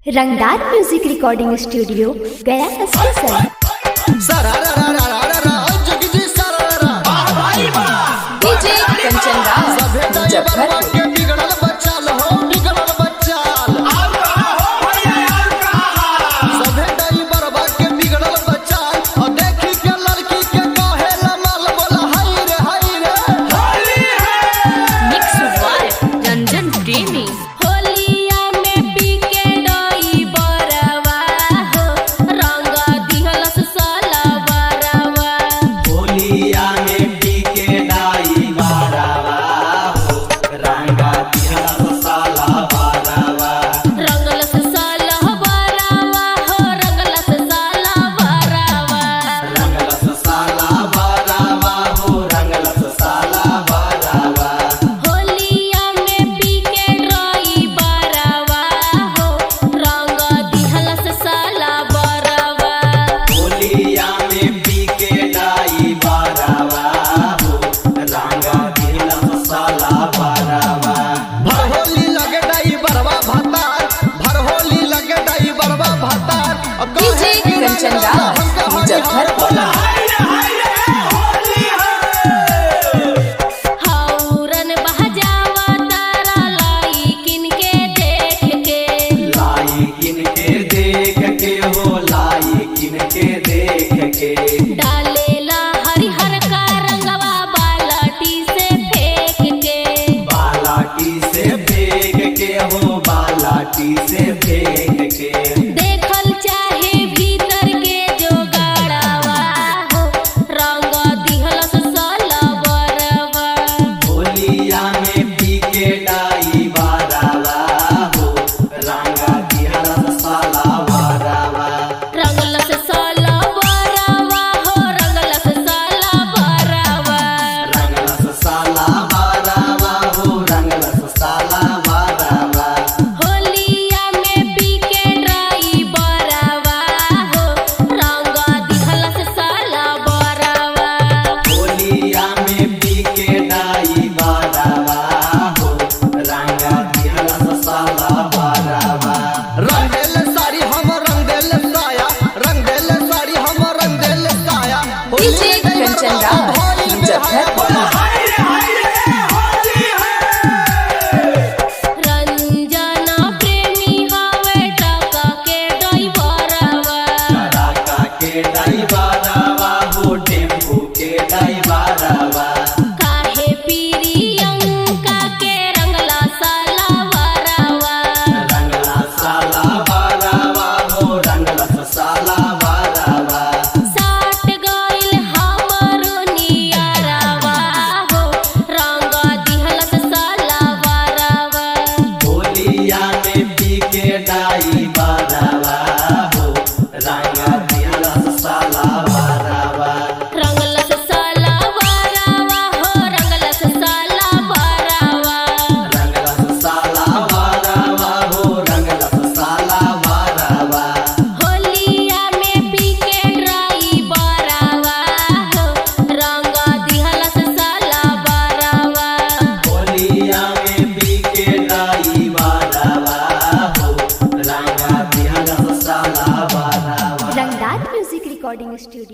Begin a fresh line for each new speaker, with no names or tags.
रंगदार music recording studio Gaya station.
DJ Kanchan Raj Muzaffarpur. DJ Kanchan Raj Muzaffarpur.
डालेला हरिहर का रंगवा बालाटी से फेंक के,
बालाटी से फेंक के हो, बालाटी से फेंक के।
देखल चाहे भीतर के जो गाड़ावा हो, रंग दिहलस सलवरवा।
होलिया में पी के डाई बारावा हो, रंगा दिहलस सालावारावा।
रंगलस सलवरवा हो, रंगलस सलवरवा।
रंगलस सालावारावा हो, रंगलस सालावारावा।
होलिया में पी के ड्राइवरवा हो, रंग दिहलस सलवरवा।
होलिया में पी के डाई बारावा हो, रंगा दिहलस सालावारावा। रंग देले साड़ी हम रंग देले साया, रंग देले साड़ी हम रंग देले साया।
डीजे कंचन राज मुजफ्फरपुर।
रंजना प्रेमी हवे टका के ड्राइवरवा।
टाटा के ड्राइवरवा हो, टेम्पू के ड्राइवरवा।
काहे प्रियंका के रंगला सलवरवा।
रंगला सालावारावा हो, रंगलस सालावारावा।
साट गइल हमरो नियरवा हो, रंग दिहलस सलवरवा।
होलिया में पी के ड्राइवरवा हो, रंगा दिहलस सालावारावा।
रंगलस सलवरवा हो, रंगलस सलवरवा।
रंगलस सालावारावा हो, रंगलस सालावारावा।
होलिया में पी के ड्राइवरवा हो, रंग दिहलस सलवरवा।
होलिया में पी के ड्राइवरवा हो, रंगा दिहलस सालावारावा।
रंगदार म्यूजिक रिकॉर्डिंग स्टूडियो।